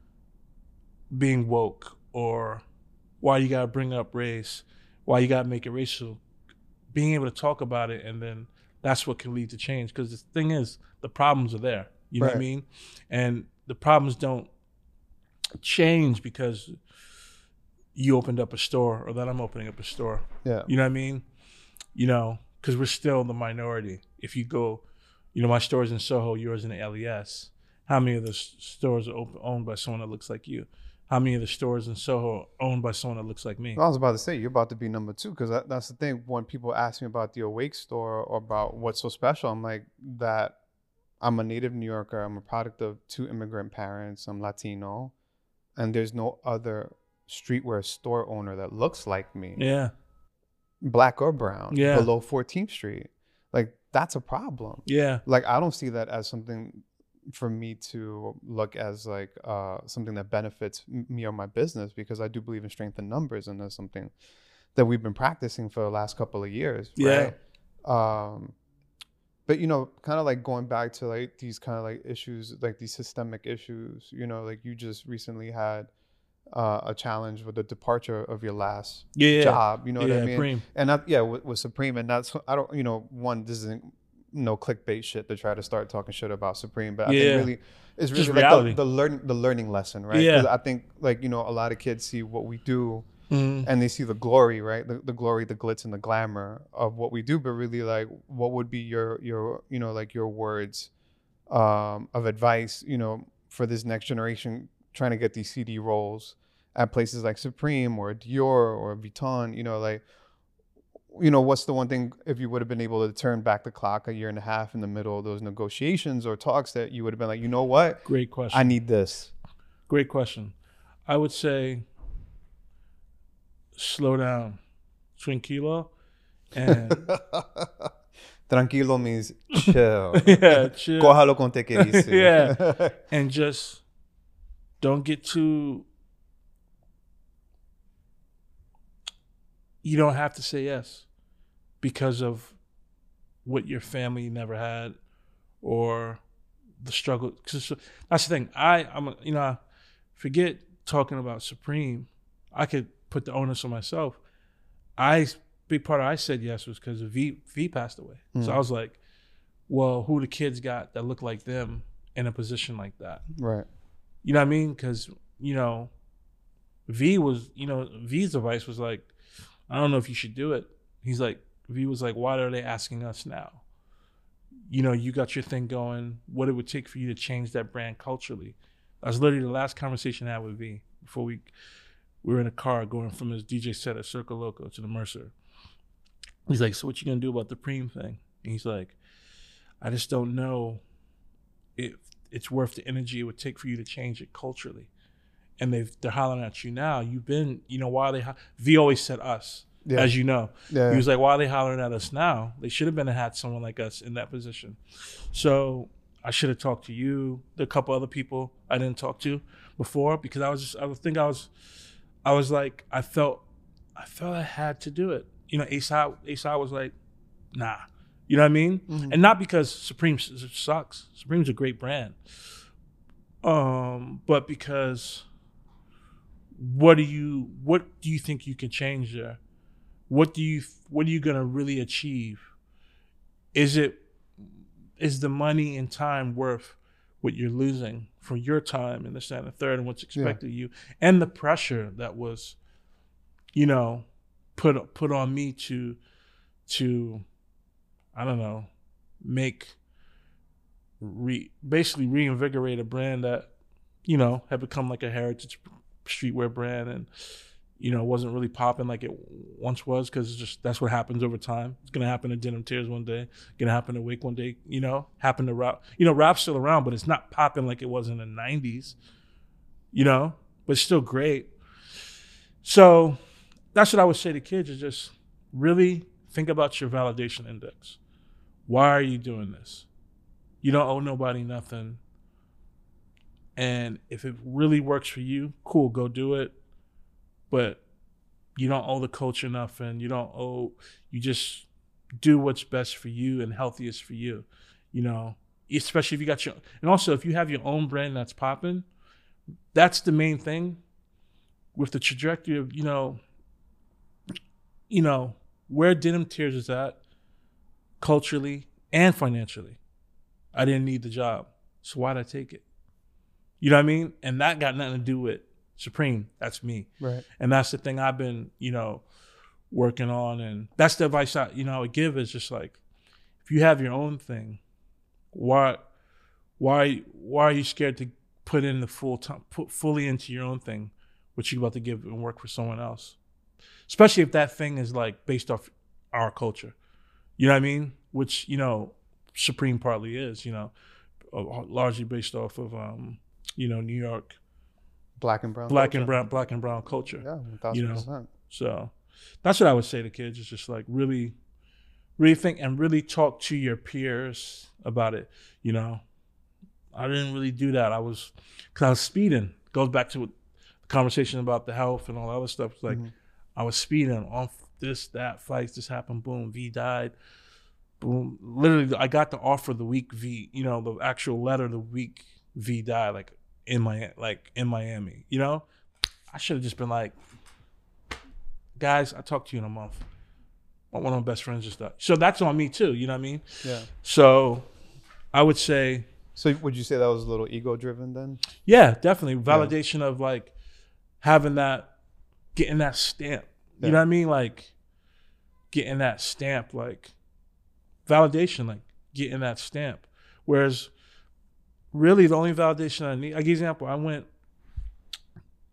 being woke, or why you gotta bring up race, why you gotta make it racial. Being able to talk about it, and then that's what can lead to change. Because the thing is, the problems are there. You know what I Right. mean? And the problems don't change because you opened up a store or that I'm opening up a store. Yeah. You know what I mean? You know, because we're still the minority. If you go, you know, my store's in Soho, yours in the L E S. How many of the s- stores are open, owned by someone that looks like you? How many of the stores in Soho are owned by someone that looks like me? I was about to say, you're about to be number two, because that, that's the thing. When people ask me about the Awake store or about what's so special, I'm like, that I'm a native New Yorker. I'm a product of two immigrant parents. I'm Latino. And there's no other streetwear store owner that looks like me, Yeah, black or brown, Yeah. below fourteenth Street. Like, that's a problem. yeah, Like, I don't see that as something for me to look as like uh, something that benefits m- me or my business, because I do believe in strength in numbers, and that's something that we've been practicing for the last couple of years. Yeah. Right? Um, but you know, kind of like going back to like these kind of like issues, like these systemic issues. You know, like you just recently had uh, a challenge with the departure of your last yeah, job. You know yeah, what I mean? Preem. And not, yeah, with, with Supreme, and that's, I don't, you know, one, this isn't no clickbait shit to try to start talking shit about Supreme, but I Yeah. think really, it's Just really reality. like the, the learn the learning lesson, right? Yeah. 'Cause I think like, you know, a lot of kids see what we do Mhm. and they see the glory, right? The, the glory, the glitz, and the glamour of what we do, but really like, what would be your your you know like your words um, of advice, you know, for this next generation trying to get these C D rolls at places like Supreme or Dior or Vuitton, you know, like, you know, what's the one thing, if you would have been able to turn back the clock a year and a half in the middle of those negotiations or talks, that you would have been like, you know what? Great question. I need this. Great question. I would say slow down, tranquilo, and Tranquilo means chill. yeah, chill. Cójalo con te que dice. Yeah, and just don't get too. You don't have to say yes because of what your family never had or the struggle. Cause that's the thing. I, I'm, a, you know, forget talking about Supreme. I could put the onus on myself. I, big part of I said yes was because V, V passed away. Mm. So I was like, well, who the kids got that look like them in a position like that? Right. You know what I mean? Because, you know, V was, you know, V's advice was like, I don't know if you should do it. He's like, V was like, why are they asking us now? You know, you got your thing going. What it would take for you to change that brand culturally. That was literally the last conversation I had with V before we we were in a car going from his D J set at Circle Loco to the Mercer. He's like, so what you gonna do about the Preem thing? And he's like, I just don't know if it's worth the energy it would take for you to change it culturally. And they've, they're hollering at you now. You've been, you know, why are they, ho- V always said us, yeah. as you know. Yeah. He was like, why are they hollering at us now? They should have been had someone like us in that position. So I should have talked to you, a couple other people I didn't talk to before, because I was just, I would think I was, I was like, I felt, I felt I had to do it. You know, ASAP, ASAP was like, nah. You know what I mean? Mm-hmm. And not because Supreme sucks. Supreme's a great brand. Um, but because what do you what do you think you can change there? What do you what are you gonna really achieve? Is it is the money and time worth what you're losing for your time and this, that, and the third, and what's expected yeah. of you, and the pressure that was, you know, put put on me to to I don't know, make re basically reinvigorate a brand that, you know, had become like a heritage streetwear brand and, you know, wasn't really popping like it once was, because it's just, that's what happens over time. It's going to happen to Denim Tears one day, going to happen to Wake one day, you know, happen to Rap. You know, Rap's still around, but it's not popping like it was in the nineties, you know, but it's still great. So that's what I would say to kids, is just really think about your validation index. Why are you doing this? You don't owe nobody nothing. And if it really works for you, cool, go do it. But you don't owe the culture nothing. You don't owe, you just do what's best for you and healthiest for you, you know, especially if you got your, and also if you have your own brand that's popping, that's the main thing with the trajectory of, you know, you know, where Denim Tears is at culturally and financially. I didn't need the job, so why'd I take it? You know what I mean? And that got nothing to do with Supreme. That's me. Right. And that's the thing I've been, you know, working on. And that's the advice I, you know, I would give, is just like, if you have your own thing, why, why, why are you scared to put in the full time, put fully into your own thing, which you're about to give and work for someone else? Especially if that thing is like based off our culture. You know what I mean? Which, you know, Supreme partly is, you know, largely based off of, um, you know, New York, black and brown, black culture. and brown, black and brown culture. Yeah, one thousand percent. You know, so that's what I would say to kids. Is just like really, really think and really talk to your peers about it. You know, I didn't really do that. I was, cause I was speeding. Goes back to the conversation about the health and all the other stuff. It's like mm-hmm. I was speeding on this, that, fights. This happened. Boom, V died. Boom. Literally, I got the offer the week V. You know, the actual letter the week V died. Like. in my like in Miami, you know, I should have just been like, guys, I talked to you in a month. One of my best friends just died. So that's on me too, you know what I mean? Yeah. So I would say. So would you say that was a little ego driven then? Yeah, definitely. Validation yeah. of like having that, getting that stamp. You yeah. know what I mean? Like getting that stamp, like validation, like getting that stamp. Whereas really the only validation I need, I give you an example, I went,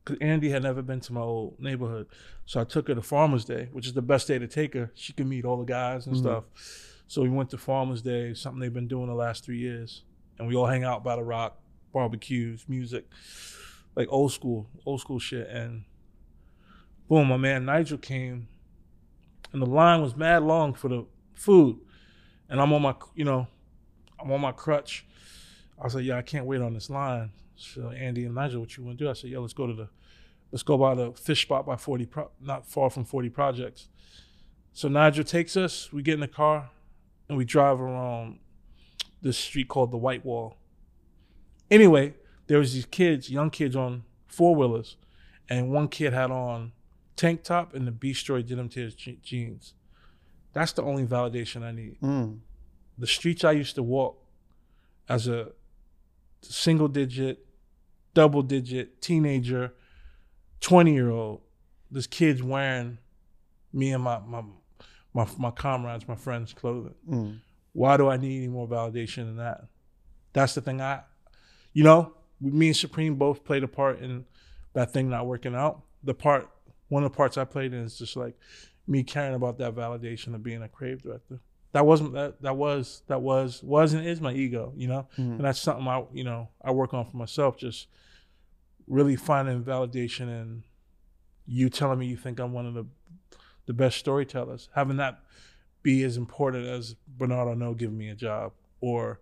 because Andy had never been to my old neighborhood. So I took her to Farmer's Day, which is the best day to take her. She can meet all the guys and mm-hmm. stuff. So we went to Farmer's Day, something they've been doing the last three years. And we all hang out by the rock, barbecues, music, like old school, old school shit. And boom, my man Nigel came, and the line was mad long for the food. And I'm on my, you know, I'm on my crutch. I was like, yeah, I can't wait on this line. So Andy and Nigel, what you want to do? I said, yo, let's go to the, let's go by the fish spot by forty, Pro, not far from forty Projects. So Nigel takes us, we get in the car, and we drive around this street called the White Wall. Anyway, there was these kids, young kids on four-wheelers, and one kid had on tank top and the Beastroy Denim Tears je- jeans. That's the only validation I need. Mm. The streets I used to walk as a single-digit, double-digit teenager, twenty-year-old, this kid's wearing me and my my my, my comrades, my friends' clothing. Mm. Why do I need any more validation than that? That's the thing I, you know, me and Supreme both played a part in that thing not working out. The part, one of the parts I played in is just like me caring about that validation of being a Crave director. That wasn't, that that was, that was, was and is my ego, you know? Mm-hmm. And that's something I, you know, I work on for myself, just really finding validation in you telling me you think I'm one of the, the best storytellers. Having that be as important as Bernard Arnault giving me a job, or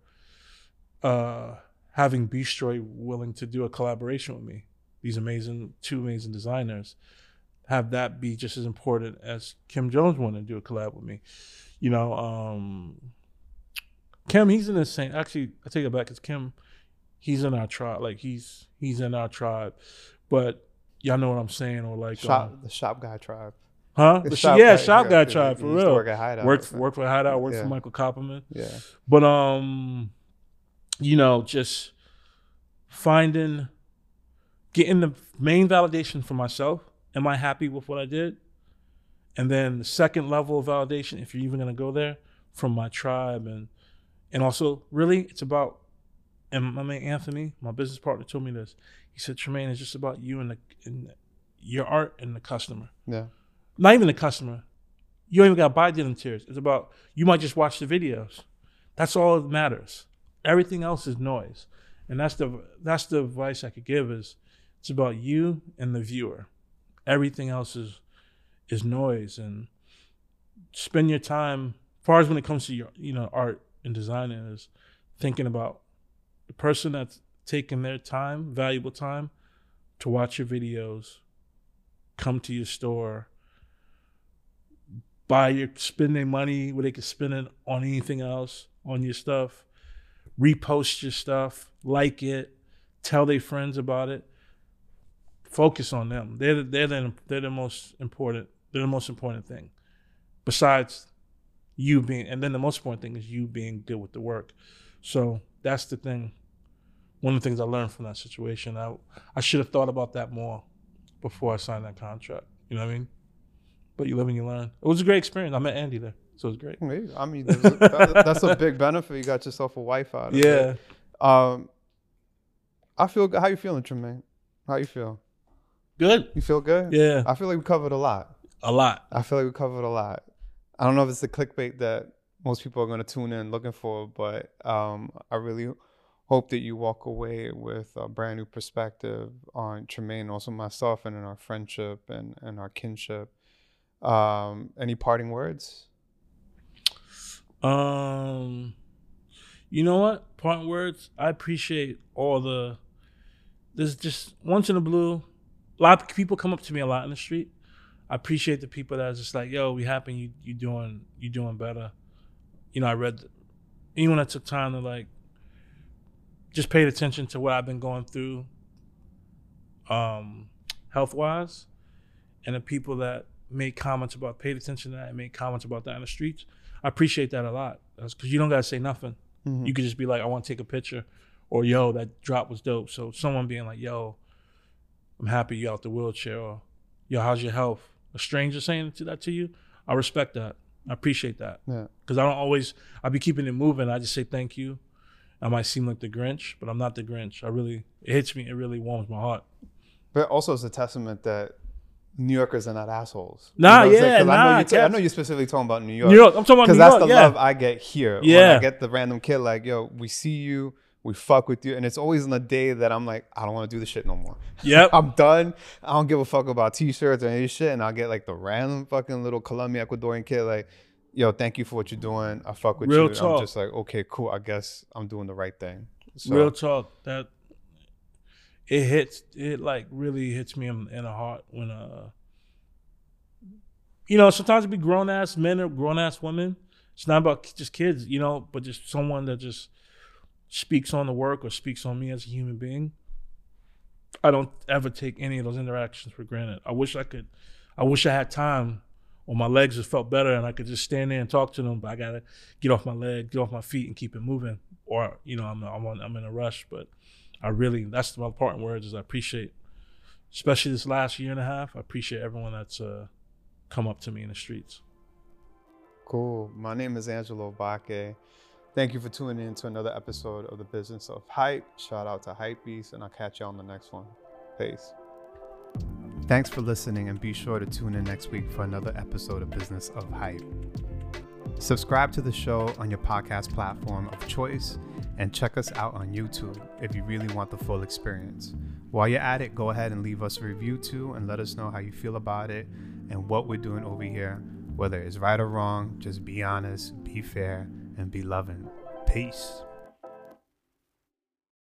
uh, having Beastroy willing to do a collaboration with me. These amazing, two amazing designers, have that be just as important as Kim Jones wanting to do a collab with me. You know, um, Kim, he's in the same, actually, I take it back, it's Kim, he's in our tribe, like he's he's in our tribe, but y'all know what I'm saying, or like shop, um, the Shop Guy tribe. Huh? The the shop yeah, guy, Shop Guy yeah, tribe, for used to real. work at Hideout. Worked, worked for Hideout, worked yeah. for Michael Kopperman. Yeah. But, um, you know, just finding, getting the main validation for myself. Am I happy with what I did? And then the second level of validation, if you're even going to go there, from my tribe. And and also, really, it's about, and my man Anthony, my business partner, told me this. He said, Tremaine, it's just about you and, the, and your art and the customer. Yeah. Not even the customer. You don't even got to buy Denim Tears. It's about, you might just watch the videos. That's all that matters. Everything else is noise. And that's the that's the advice I could give is, it's about you and the viewer. Everything else is is noise. And spend your time, as far as when it comes to your, you know, art and designing, is thinking about the person that's taking their time, valuable time, to watch your videos, come to your store, buy your, spend their money where they can spend it on anything else, on your stuff, repost your stuff, like it, tell their friends about it. Focus on them. They're the, they're the, they're the most important. They're the most important thing. Besides you being, and then the most important thing is you being good with the work. So that's the thing. One of the things I learned from that situation. I I should have thought about that more before I signed that contract. You know what I mean? But you live and you learn. It was a great experience. I met Andy there, so it was great. I mean, that, that's a big benefit. You got yourself a wife out of yeah. it. Um, I feel good. How you feeling, Tremaine? How you feel? Good. You feel good? Yeah. I feel like we covered a lot. A lot. I feel like we covered a lot. I don't know if it's the clickbait that most people are going to tune in looking for, but um, I really hope that you walk away with a brand new perspective on Tremaine, also myself, and in our friendship and, and our kinship. Um, any parting words? Um, you know what? Parting words. I appreciate all the. There's just once in a blue. A lot of people come up to me a lot in the street. I appreciate the people that are just like, "Yo, we happy you you doing you doing better." You know, I read. Anyone that took time to like. Just paid attention to what I've been going through, um, health wise, and the people that made comments about, paid attention to that and made comments about that in the streets. I appreciate that a lot. That's because you don't got to say nothing. Mm-hmm. You could just be like, I want to take a picture, or yo, that drop was dope. So someone being like, yo, I'm happy you out the wheelchair, or yo, how's your health? A stranger saying that to you, I respect that. I appreciate that. Yeah. Because I don't always, I be keeping it moving. I just say thank you. I might seem like the Grinch, but I'm not the Grinch. I really, it hits me. It really warms my heart. But also it's a testament that New Yorkers are not assholes. Nah, you know yeah, Because nah, I know you. T- I cats- know you're specifically talking about New York. New York. I'm talking about New Because that's York. the yeah. love I get here. When Yeah. I get the random kid like, yo, we see you, we fuck with you, and it's always on the day that I'm like, I don't want to do this shit no more. Yep. I'm done. I don't give a fuck about t-shirts or any shit, and I'll get like the random fucking little Colombian Ecuadorian kid like, yo, thank you for what you're doing. I fuck with Real you. And I'm talk. just like, okay, cool. I guess I'm doing the right thing. So, Real talk. That it hits. It like really hits me in, in the heart when uh, you know, sometimes it be grown ass men or grown ass women. It's not about just kids, you know, but just someone that just speaks on the work or speaks on me as a human being. I don't ever take any of those interactions for granted. I wish I could. I wish I had time, or my legs just felt better, and I could just stand there and talk to them. But I gotta get off my leg, get off my feet, and keep it moving. Or you know, I'm I'm on, I'm in a rush. But I really, that's the important words. Is I appreciate, especially this last year and a half. I appreciate everyone that's uh, come up to me in the streets. Cool. My name is Angelo Baque. Thank you for tuning in to another episode of the Business of Hype. Shout out to Hypebeast, and I'll catch you on the next one. Peace. Thanks for listening, and be sure to tune in next week for another episode of Business of Hype. Subscribe to the show on your podcast platform of choice, and check us out on YouTube if you really want the full experience. While you're at it, go ahead and leave us a review too, and let us know how you feel about it and what we're doing over here. Whether it's right or wrong, just be honest, be fair, and be loving. Peace.